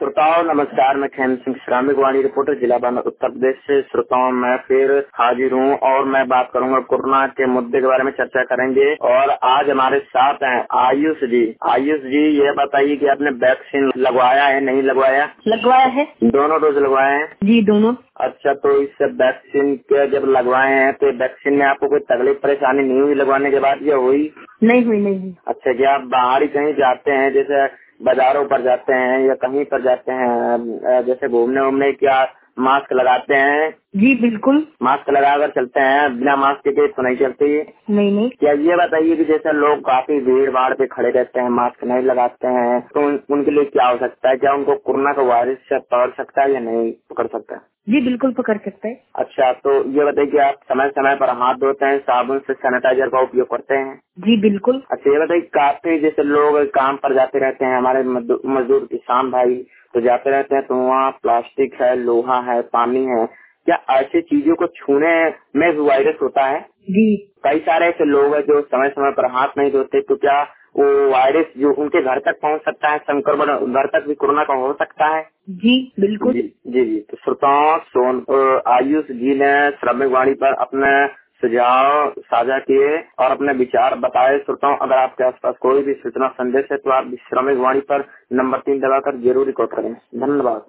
श्रोताओं नमस्कार, मैं खेम सिंह श्रामिक वाणी रिपोर्टर जिला बांदा उत्तर प्रदेश से। श्रोताओं मैं फिर हाजिर हूँ और मैं बात करूंगा कोरोना के मुद्दे के बारे में चर्चा करेंगे। और आज हमारे साथ हैं आयुष जी। आयुष जी, ये बताइए कि आपने वैक्सीन लगवाया है नहीं लगवाया? लगवाया है। दोनों डोज लगवाए हैं? जी दोनों। अच्छा, तो इस वैक्सीन के जब लगवाए हैं तो वैक्सीन में आपको कोई तकलीफ परेशानी नहीं हुई लगवाने के बाद या हुई? नहीं हुई। अच्छा, क्या आप बाहर ही कहीं जाते हैं, जैसे बाजारों पर जाते हैं या कहीं पर जाते हैं, जैसे घूमने उमने, क्या मास्क लगाते हैं? जी बिल्कुल। मास्क लगाकर चलते हैं, बिना मास्क के तो नहीं चलती? नहीं। क्या ये बताइए कि जैसे लोग काफी भीड़ भाड़ पे खड़े रहते हैं, मास्क नहीं लगाते हैं, तो उनके लिए क्या हो सकता है? क्या उनको कोरोना का वायरस से पकड़ सकता है या नहीं पकड़ सकता है? जी बिल्कुल पकड़ सकता है। अच्छा, तो ये बताइए कि आप समय समय पर हाथ धोते हैं, साबुन से सैनिटाइजर का उपयोग करते हैं? जी बिल्कुल। अच्छा, ये बताइए काफी जैसे लोग काम पर जाते रहते हैं, हमारे मजदूर किसान भाई तो जाते रहते हैं, तो वहाँ प्लास्टिक है, लोहा है, पानी है, क्या ऐसी चीजों को छूने में भी वायरस होता है? जी कई सारे ऐसे लोग हैं जो समय समय पर हाथ नहीं धोते, तो क्या वो वायरस जो उनके घर तक पहुंच सकता है, संक्रमण घर तक भी कोरोना का हो सकता है? जी बिल्कुल। जी। तो श्रोताओं, आयुष जी ने श्रमिक वाणी पर अपने सुझाव साझा किए और अपने विचार बताए। श्रोताओं, अगर आपके आसपास कोई भी सूचना संदेश है तो आप श्रमिक वाणी पर नंबर 3 दबाकर जरूर रिकॉर्ड करें। धन्यवाद।